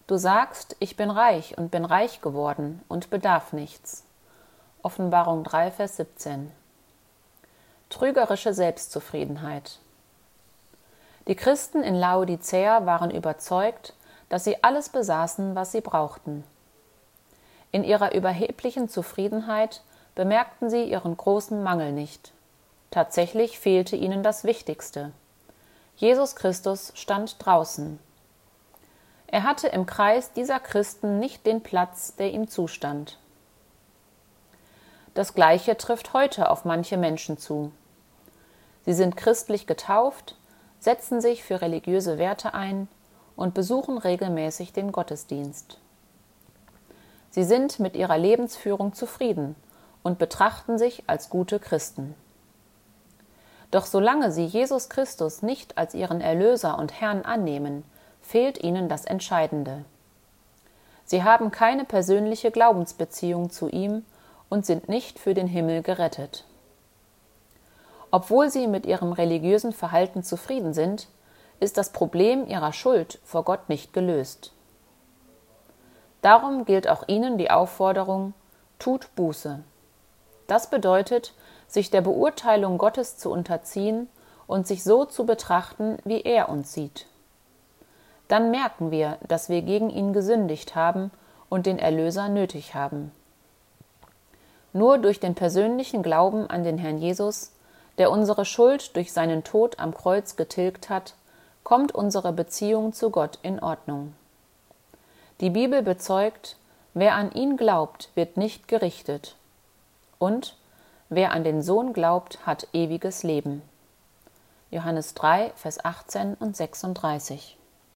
Du sagst, ich bin reich und bin reich geworden und bedarf nichts. Offenbarung 3, Vers 17. Trügerische Selbstzufriedenheit. Die Christen in Laodicea waren überzeugt, dass sie alles besaßen, was sie brauchten. In ihrer überheblichen Zufriedenheit bemerkten sie ihren großen Mangel nicht. Tatsächlich fehlte ihnen das Wichtigste. Jesus Christus stand draußen. Er hatte im Kreis dieser Christen nicht den Platz, der ihm zustand. Das Gleiche trifft heute auf manche Menschen zu. Sie sind christlich getauft, setzen sich für religiöse Werte ein und besuchen regelmäßig den Gottesdienst. Sie sind mit ihrer Lebensführung zufrieden und betrachten sich als gute Christen. Doch solange sie Jesus Christus nicht als ihren Erlöser und Herrn annehmen, fehlt ihnen das Entscheidende. Sie haben keine persönliche Glaubensbeziehung zu ihm und sind nicht für den Himmel gerettet. Obwohl sie mit ihrem religiösen Verhalten zufrieden sind, ist das Problem ihrer Schuld vor Gott nicht gelöst. Darum gilt auch ihnen die Aufforderung: Tut Buße. Das bedeutet, sich der Beurteilung Gottes zu unterziehen und sich so zu betrachten, wie er uns sieht. Dann merken wir, dass wir gegen ihn gesündigt haben und den Erlöser nötig haben. Nur durch den persönlichen Glauben an den Herrn Jesus, der unsere Schuld durch seinen Tod am Kreuz getilgt hat, kommt unsere Beziehung zu Gott in Ordnung. Die Bibel bezeugt, wer an ihn glaubt, wird nicht gerichtet. Und wer an den Sohn glaubt, hat ewiges Leben. Johannes 3, Vers 18 und 36.